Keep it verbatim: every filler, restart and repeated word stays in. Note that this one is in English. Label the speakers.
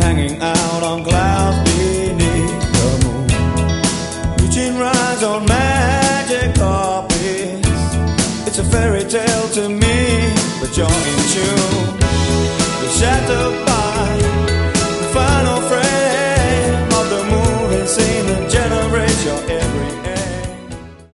Speaker 1: hanging out on clouds beneath the moon, reaching rides on magic carpets. It's a fairy tale to me, but you're in tune. The shadow